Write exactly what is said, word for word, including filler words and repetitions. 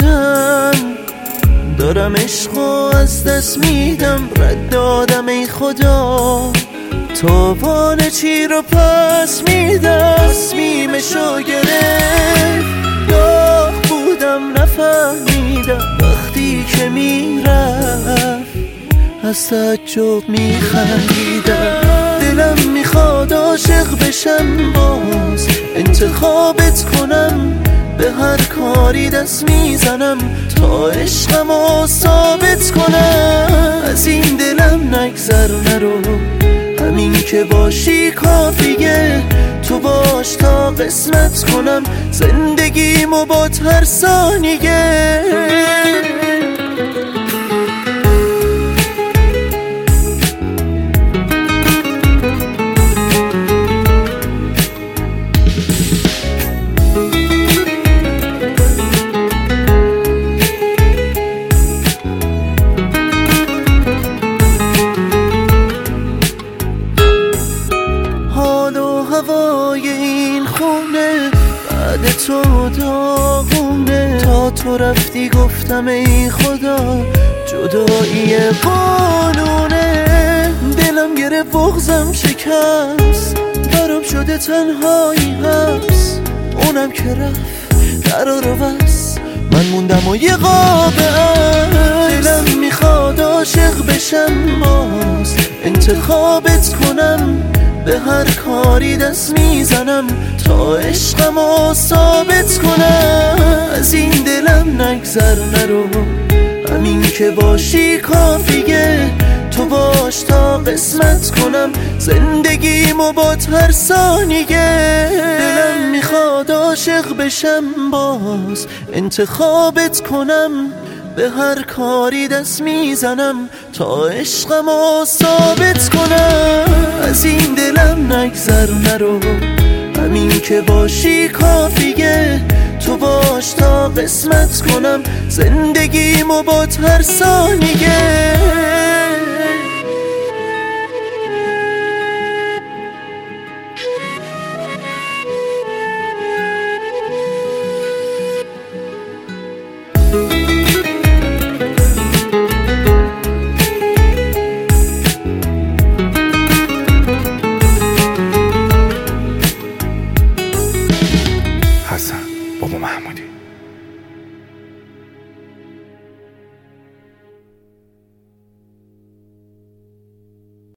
بودم، دارم عشقو از دست میدم، رد دادم ای خدا، تاوان چی رو پس میدم، تصمیمشو گرفت، داغ بودم نفهمیدم، وقتی که میرفت از تعجب میخندیدم. دلم میخواد عاشق بشم باز، انتخابت کنم، به هر کاری دست میزنم تا عشقمو ثابت کنم. از این دلم نگذر نرو، همین که باشی کافیه، تو باش تا قسمت کنم زندگیمو با هر ثانیه. هوای این خونه بعد تو داغونه، تا تو رفتی گفتم ای خدا جدایی قانونه. دلم گرفت بغضم شکست، برام شده تنهایی حبس، اونم که رفت قرار بس، من موندم و یه قاب عکس. دلم میخواد عاشق بشم باز، انتخابت کنم، به هر کاری دست میزنم تا عشقمو ثابت کنم. از این دلم نگذر نرو، همین که باشی کافیه، تو باش تا قسمت کنم زندگیمو با هر ثانیه. دلم میخواد عاشق بشم باز، انتخابت کنم، به هر کاری دست میزنم تا عشقمو ثابت کنم. از این دلم نگذر نرو، همین که باشی کافیه، تو باش تا قسمت کنم زندگیمو با هر ثانیه.